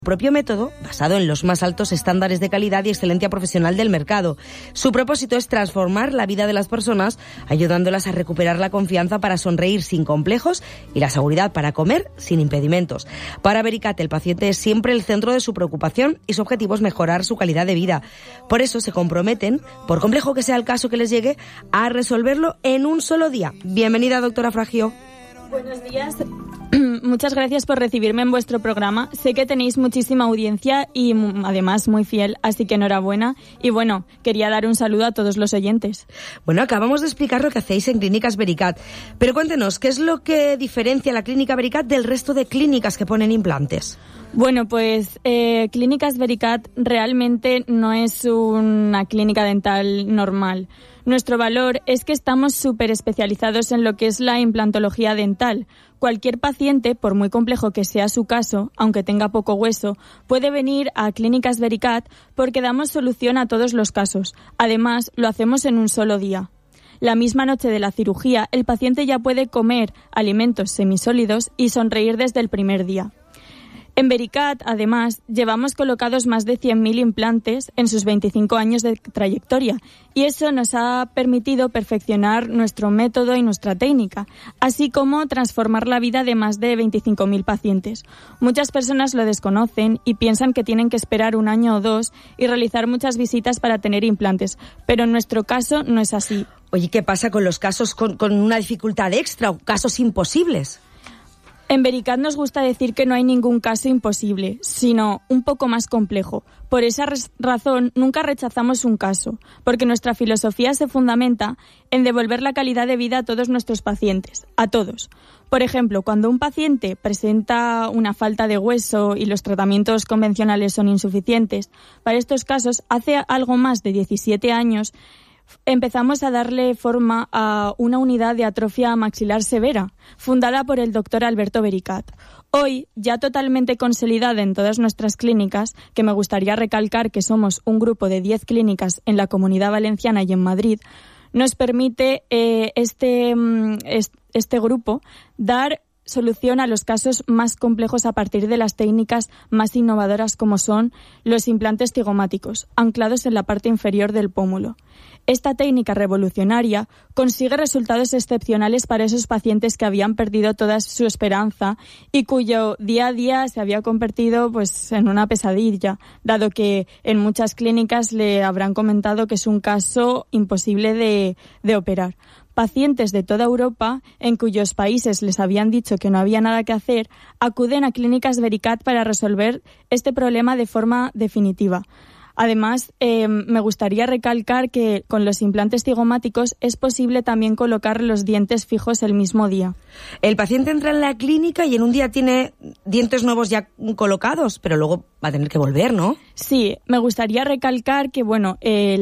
Propio método basado en los más altos estándares de calidad y excelencia profesional del mercado. Su propósito es transformar la vida de las personas, ayudándolas a recuperar la confianza para sonreír sin complejos y la seguridad para comer sin impedimentos. Para Vericat, el paciente es siempre el centro de su preocupación y su objetivo es mejorar su calidad de vida. Por eso se comprometen, por complejo que sea el caso que les llegue, a resolverlo en un solo día. Bienvenida, doctora Fragio. Buenos días. Muchas gracias por recibirme en vuestro programa. Sé que tenéis muchísima audiencia y además muy fiel, así que enhorabuena. Y bueno, quería dar un saludo a todos los oyentes. Bueno, acabamos de explicar lo que hacéis en Clínicas Vericat, pero cuéntenos, ¿qué es lo que diferencia la Clínica Vericat del resto de clínicas que ponen implantes? Bueno, pues Clínicas Vericat realmente no es una clínica dental normal. Nuestro valor es que estamos súper especializados en lo que es la implantología dental. Cualquier paciente, por muy complejo que sea su caso, aunque tenga poco hueso, puede venir a Clínicas Vericat porque damos solución a todos los casos. Además, lo hacemos en un solo día. La misma noche de la cirugía, el paciente ya puede comer alimentos semisólidos y sonreír desde el primer día. En Vericat, además, llevamos colocados más de 100.000 implantes en sus 25 años de trayectoria y eso nos ha permitido perfeccionar nuestro método y nuestra técnica, así como transformar la vida de más de 25.000 pacientes. Muchas personas lo desconocen y piensan que tienen que esperar un año o dos y realizar muchas visitas para tener implantes, pero en nuestro caso no es así. Oye, ¿qué pasa con los casos con una dificultad extra o casos imposibles? En Vericat nos gusta decir que no hay ningún caso imposible, sino un poco más complejo. Por esa razón, nunca rechazamos un caso, porque nuestra filosofía se fundamenta en devolver la calidad de vida a todos nuestros pacientes, a todos. Por ejemplo, cuando un paciente presenta una falta de hueso y los tratamientos convencionales son insuficientes, para estos casos, hace algo más de 17 años, empezamos a darle forma a una unidad de atrofia maxilar severa, fundada por el doctor Alberto Vericat. Hoy, ya totalmente consolidada en todas nuestras clínicas, que me gustaría recalcar que somos un grupo de 10 clínicas en la Comunidad Valenciana y en Madrid, nos permite este grupo dar solución a los casos más complejos a partir de las técnicas más innovadoras como son los implantes cigomáticos, anclados en la parte inferior del pómulo. Esta técnica revolucionaria consigue resultados excepcionales para esos pacientes que habían perdido toda su esperanza y cuyo día a día se había convertido en una pesadilla, dado que en muchas clínicas le habrán comentado que es un caso imposible de operar. Pacientes de toda Europa, en cuyos países les habían dicho que no había nada que hacer, acuden a Clínicas Vericat para resolver este problema de forma definitiva. Además, me gustaría recalcar que con los implantes cigomáticos es posible también colocar los dientes fijos el mismo día. El paciente entra en la clínica y en un día tiene dientes nuevos ya colocados, pero luego va a tener que volver, ¿no? Sí, me gustaría recalcar que lo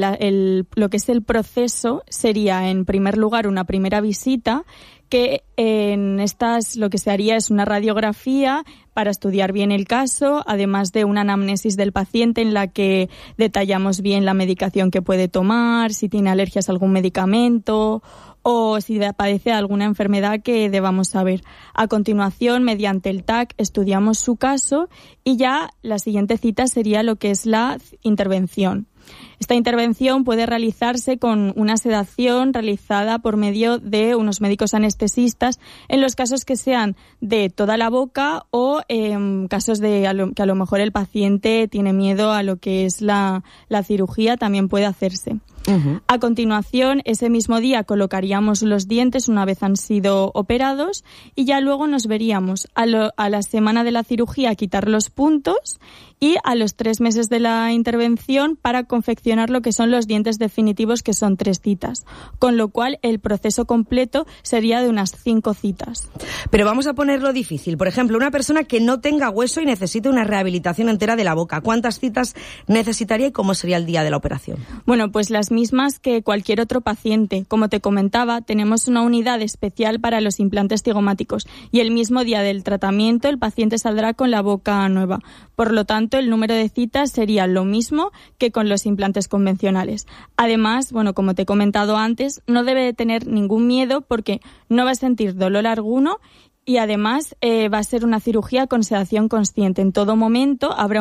que es el proceso sería, en primer lugar, una primera visita, que en estas lo que se haría es una radiografía para estudiar bien el caso, además de una anamnesis del paciente en la que detallamos bien la medicación que puede tomar, si tiene alergias a algún medicamento o si padece alguna enfermedad que debamos saber. A continuación, mediante el TAC, estudiamos su caso y ya la siguiente cita sería lo que es la intervención. Esta intervención puede realizarse con una sedación realizada por medio de unos médicos anestesistas en los casos que sean de toda la boca o casos que a lo mejor el paciente tiene miedo a lo que es la cirugía, también puede hacerse. Uh-huh. A continuación, ese mismo día colocaríamos los dientes una vez han sido operados y ya luego nos veríamos a la semana de la cirugía quitar los puntos y a los 3 meses de la intervención para confeccionar lo que son los dientes definitivos, que son 3 citas, con lo cual el proceso completo sería de unas 5 citas. Pero vamos a ponerlo difícil. Por ejemplo, una persona que no tenga hueso y necesite una rehabilitación entera de la boca, ¿cuántas citas necesitaría y cómo sería el día de la operación? Bueno, pues las mismas que cualquier otro paciente. Como te comentaba, tenemos una unidad especial para los implantes cigomáticos y el mismo día del tratamiento el paciente saldrá con la boca nueva. Por lo tanto, el número de citas sería lo mismo que con los implantes convencionales. Además, como te he comentado antes, no debe de tener ningún miedo porque no va a sentir dolor alguno y además va a ser una cirugía con sedación consciente. En todo momento habrá